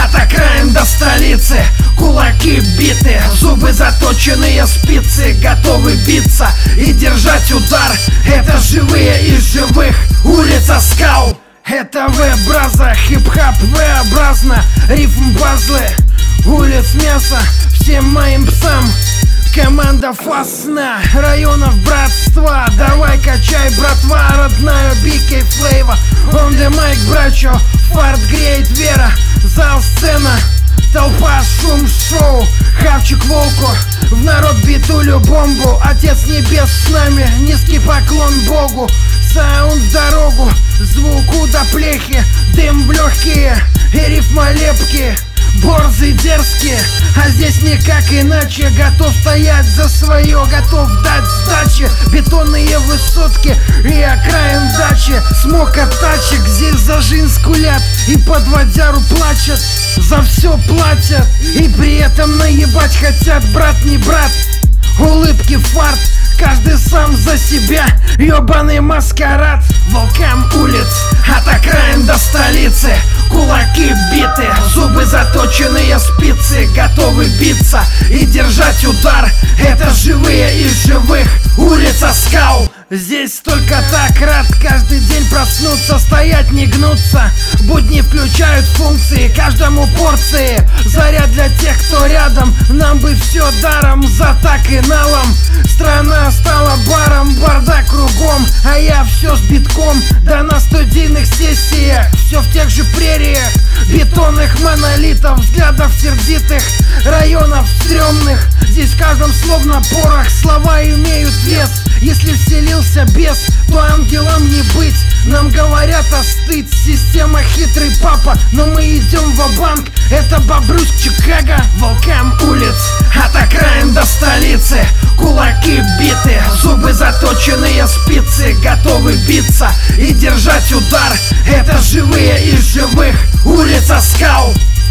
от окраин до столицы. Кулаки биты, зубы заточенные спицы, готовы биться и держать удар. Это живые из живых, улица Скал. Это веб-браза, хип-хап V-образно, рифм пазлы, улиц мяса всем моим псам. Команда фасна, районов братства. Давай качай, братва, родная BK Flavor. On the mic, брачо, фарт греет вера. Зал, сцена, толпа, шум, шоу. Хавчик волку, в народ битулю бомбу. Отец небес с нами, низкий поклон Богу. Саунд в дорогу, звук до плехи, дым в легкие и рифма лепки. Борзый, дерзкий, а здесь никак иначе. Готов стоять за свое, готов дать сдачи. Бетонные высотки и окраин дачи. Смог от тачек, здесь за жизнь скулят и под водяру плачут. За все платят и при этом наебать хотят. Брат не брат, улыбки фарт, каждый сам за себя, ёбаный маскарад. Волкам улиц, от окраин до столицы. Кулаки биты, зубы заточенные спицы, готовы биться и держать удар. Это живые из живых, улица Скал. Здесь только так рад каждый день проснуться, стоять не гнуться. Будни включают функции, каждому порции. Заряд для тех, кто рядом, нам бы все даром. За так и налом страна стала баром, бардак кругом, а я все с битком. Да на студийных сессиях, все в тех же прериях. Бетонных монолитов, взглядов сердитых, районов стрёмных. Здесь в каждом словно порох, слова имеют вес. Если вселился бес, то ангелам не быть. Нам говорят остыть, система хитрый папа, но мы идем ва-банк. Это Бобруйск, Чикаго. Волкам улиц, от окраин до столицы. Кулаки биты, зубы заточенные спицы, готовы биться и держать удар. Это живые из живых, улица Скал.